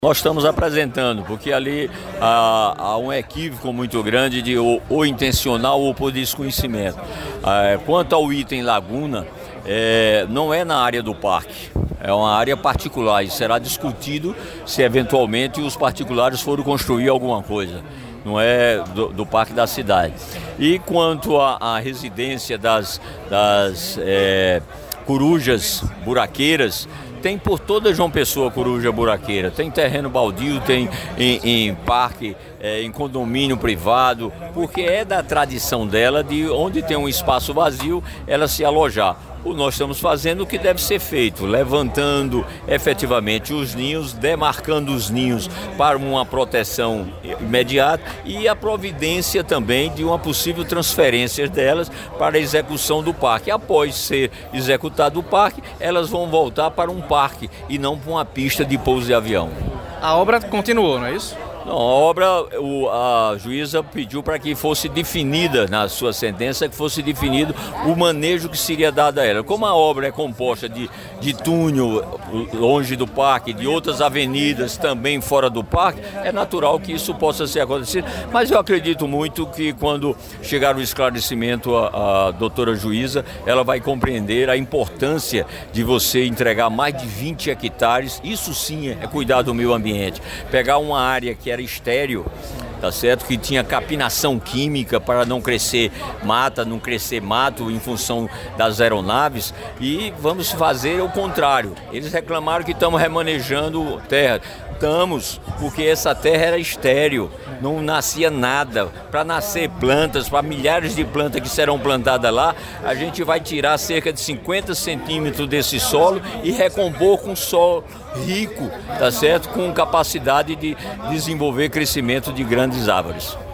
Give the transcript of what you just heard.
Nós estamos apresentando, porque ali há um equívoco muito grande de ou intencional ou por desconhecimento. Quanto ao item Laguna, não é na área do parque, é uma área particular e será discutido se eventualmente os particulares forem construir alguma coisa. Não é do parque da cidade. E quanto à residência das corujas buraqueiras, tem por toda João Pessoa coruja buraqueira, tem terreno baldio, tem em parque, em condomínio privado, porque é da tradição dela de onde tem um espaço vazio, ela se alojar. Nós estamos fazendo o que deve ser feito, levantando efetivamente os ninhos, demarcando os ninhos para uma proteção imediata e a providência também de uma possível transferência delas para a execução do parque. Após ser executado o parque, elas vão voltar para um parque e não para uma pista de pouso de avião. A obra continuou, não é isso? Não, a obra, a juíza pediu para que fosse definida na sua sentença, que fosse definido o manejo que seria dado a ela. Como a obra é composta de túnel longe do parque, de outras avenidas também fora do parque, é natural que isso possa ser acontecido. Mas eu acredito muito que quando chegar o esclarecimento a doutora juíza, ela vai compreender a importância de você entregar mais de 20 hectares. Isso sim é cuidar do meio ambiente. Pegar uma área que era estéril, tá certo? Que tinha capinação química para não crescer mata, não crescer mato em função das aeronaves, e vamos fazer o contrário. Eles reclamaram que estamos remanejando terra. Estamos, porque essa terra era estéril, não nascia nada. Para nascer plantas, para milhares de plantas que serão plantadas lá, a gente vai tirar cerca de 50 centímetros desse solo e recompor com solo rico, tá certo? Com capacidade de desenvolver crescimento de grandes árvores.